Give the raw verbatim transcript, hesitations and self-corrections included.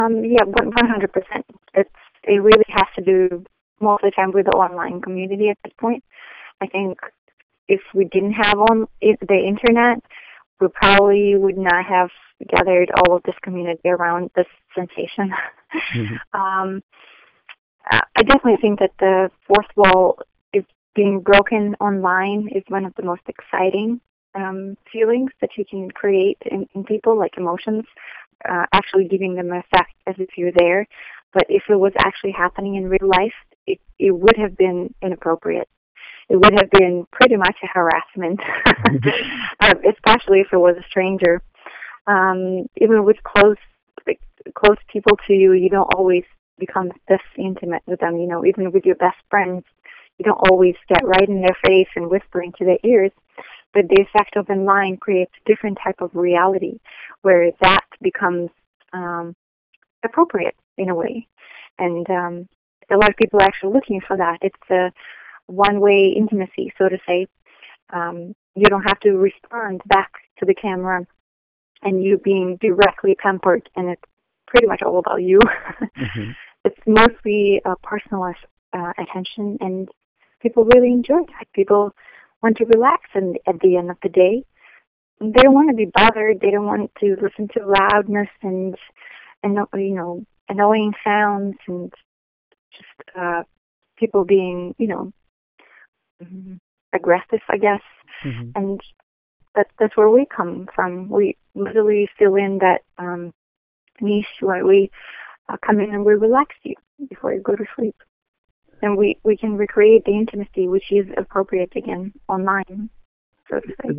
Um, yeah, one hundred percent. It's it really has to do most of the time with the online community at this point. I think if we didn't have on it, the internet, we probably would not have gathered all of this community around this sensation. Mm-hmm. um, I definitely think that the fourth wall is being broken online is one of the most exciting um, feelings that you can create in, in people, like emotions, uh, actually giving them an effect as if you're there. But if it was actually happening in real life, it, it would have been inappropriate. It would have been pretty much a harassment, uh, especially if it was a stranger. Um, even with close, like, close people to you, you don't always become this intimate with them. You know, even with your best friends, you don't always get right in their face and whisper into their ears. But the effect of online creates a different type of reality where that becomes um, appropriate in a way. And um, a lot of people are actually looking for that. It's a one-way intimacy, so to say. Um, you don't have to respond back to the camera and you being directly pampered, and it's pretty much all about you. Mm-hmm. It's mostly uh, personal uh, attention, and people really enjoy it. People want to relax, and at the end of the day, they don't want to be bothered. They don't want to listen to loudness and, and you know, annoying sounds and just uh, people being, you know, aggressive, I guess. Mm-hmm. And that's that's where we come from. We literally fill in that um, niche where we uh, come in and we relax you before you go to sleep. And we, we can recreate the intimacy which is appropriate again online, so to say.